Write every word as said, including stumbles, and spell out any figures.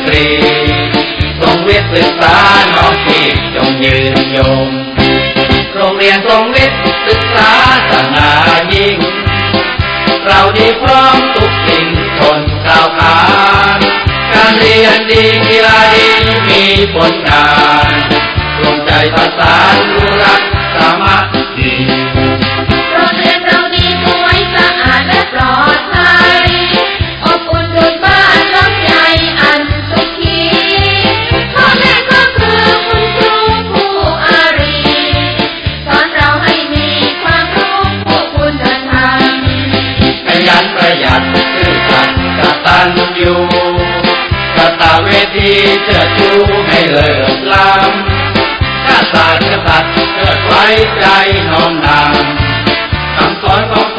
ตรีทรงวิทย์ศึกษาน้องพี่จงยืนยงโรงเรียนทรงวิทย์ศึกษาสง่ายิ่งเราดีพร้อมทุกสิ่งทนก้าวผ่านการเรียนดีกีฬาดีมีผลงานรวมใจประสานรู้รักสามัคคีโรงเรียนเราดีสวยสะอาดและปลอดภัยอบอุ่นดุจบ้านหลังใหญ่อันสุขีพ่อแม่ก็คือคุณครูผู้อารีสอนเราให้มีความรู้ผู้คุณธรรมขยันประหยัดซื่อสัตย์กตัญญูกตเวทีเชิดชูให้เลิศล้ำข้าศาสตร์กษัตริย์เชิดไว้ใจน้อมนำคำสอนของ